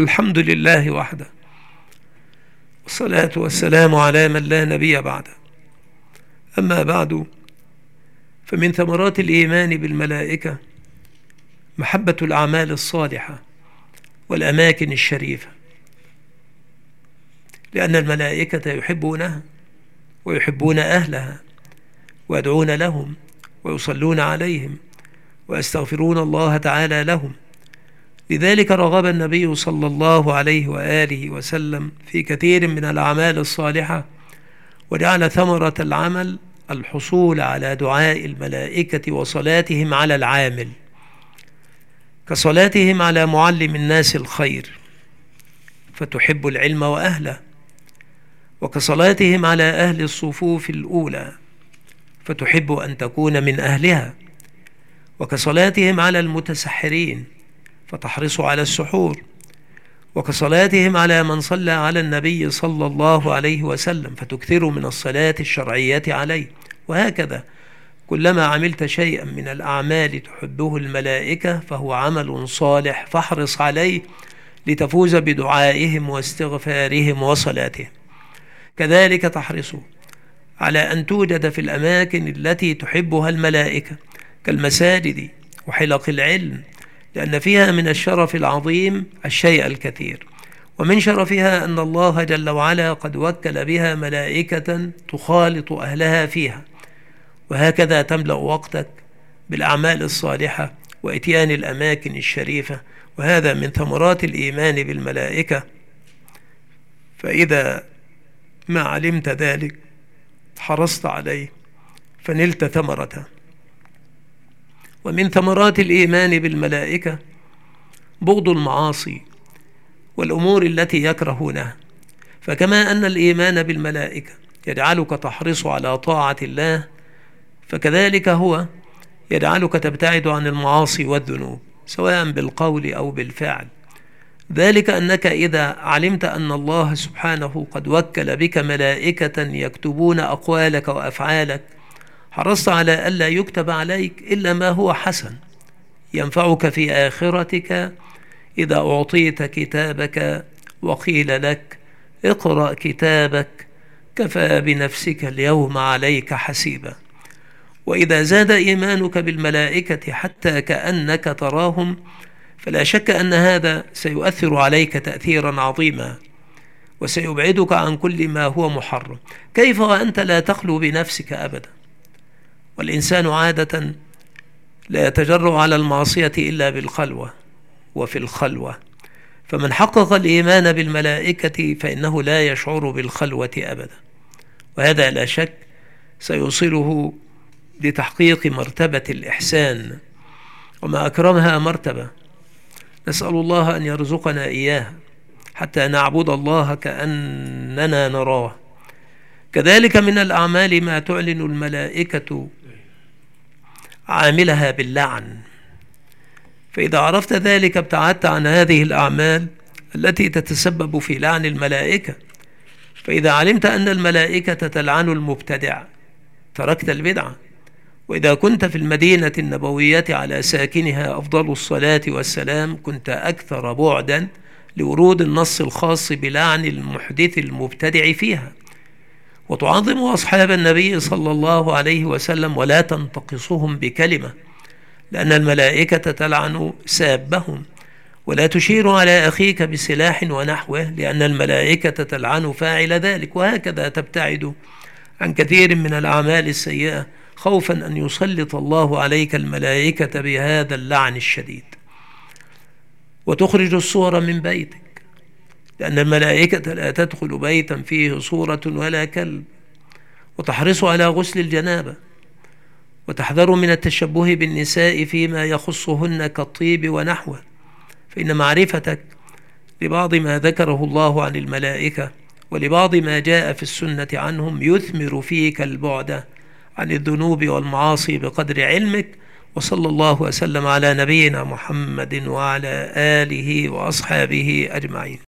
الحمد لله وحده، والصلاة والسلام على من لا نبي بعده. أما بعد، فمن ثمرات الإيمان بالملائكة محبة الأعمال الصالحة والأماكن الشريفة، لأن الملائكة يحبونها ويحبون أهلها ويدعون لهم ويصلون عليهم ويستغفرون الله تعالى لهم. لذلك رغب النبي صلى الله عليه وآله وسلم في كثير من الأعمال الصالحة، وجعل ثمرة العمل الحصول على دعاء الملائكة وصلاتهم على العامل، كصلاتهم على معلم الناس الخير فتحب العلم وأهله، وكصلاتهم على أهل الصفوف الأولى فتحب أن تكون من أهلها، وكصلاتهم على المتسحرين فتحرص على السحور، وكصلاتهم على من صلى على النبي صلى الله عليه وسلم فتكثر من الصلاة الشرعية عليه. وهكذا كلما عملت شيئا من الأعمال تحبه الملائكة فهو عمل صالح، فاحرص عليه لتفوز بدعائهم واستغفارهم وصلاتهم. كذلك تحرص على أن توجد في الأماكن التي تحبها الملائكة كالمساجد وحلق العلم، لأن فيها من الشرف العظيم الشيء الكثير، ومن شرفها أن الله جل وعلا قد وكل بها ملائكة تخالط أهلها فيها. وهكذا تملأ وقتك بالأعمال الصالحة وإتيان الأماكن الشريفة، وهذا من ثمرات الإيمان بالملائكة. فإذا ما علمت ذلك حرصت عليه فنلت ثمرته. ومن ثمرات الإيمان بالملائكة بغض المعاصي والأمور التي يكرهونها، فكما أن الإيمان بالملائكة يجعلك تحرص على طاعة الله، فكذلك هو يجعلك تبتعد عن المعاصي والذنوب سواء بالقول أو بالفعل. ذلك أنك إذا علمت أن الله سبحانه قد وكل بك ملائكة يكتبون أقوالك وأفعالك، حرصت على ألا يكتب عليك إلا ما هو حسن ينفعك في آخرتك. إذا أعطيت كتابك وقيل لك اقرأ كتابك كفى بنفسك اليوم عليك حسيبا. وإذا زاد إيمانك بالملائكة حتى كأنك تراهم، فلا شك أن هذا سيؤثر عليك تأثيرا عظيما وسيبعدك عن كل ما هو محرم. كيف وأنت لا تخلو بنفسك أبدا؟ والإنسان عادة لا يتجرأ على المعصية إلا بالخلوة وفي الخلوة، فمن حقق الإيمان بالملائكة فإنه لا يشعر بالخلوة أبدا، وهذا لا شك سيوصله لتحقيق مرتبة الإحسان، وما أكرمها مرتبة نسأل الله أن يرزقنا إياها حتى نعبد الله كأننا نراه. كذلك من الأعمال ما تعلن الملائكة عاملها باللعن، فإذا عرفت ذلك ابتعدت عن هذه الأعمال التي تتسبب في لعن الملائكة. فإذا علمت أن الملائكة تلعن المبتدع تركت البدعة. وإذا كنت في المدينة النبوية على ساكنها أفضل الصلاة والسلام كنت أكثر بعدا لورود النص الخاص بلعن المحدث المبتدع فيها، وتعظم أصحاب النبي صلى الله عليه وسلم ولا تنتقصهم بكلمة، لأن الملائكة تلعن سابهم، ولا تشير على أخيك بسلاح ونحوه لأن الملائكة تلعن فاعل ذلك. وهكذا تبتعد عن كثير من الأعمال السيئة خوفا أن يسلط الله عليك الملائكة بهذا اللعن الشديد. وتخرج الصور من بيتك، لأن الملائكة لا تدخل بيتا فيه صورة ولا كلب. وتحرص على غسل الجنابة، وتحذر من التشبه بالنساء فيما يخصهن كالطيب ونحوه، فإن معرفتك لبعض ما ذكره الله عن الملائكة ولبعض ما جاء في السنة عنهم يثمر فيك البعد عن الذنوب والمعاصي بقدر علمك. وصلى الله وسلم على نبينا محمد وعلى آله وأصحابه أجمعين.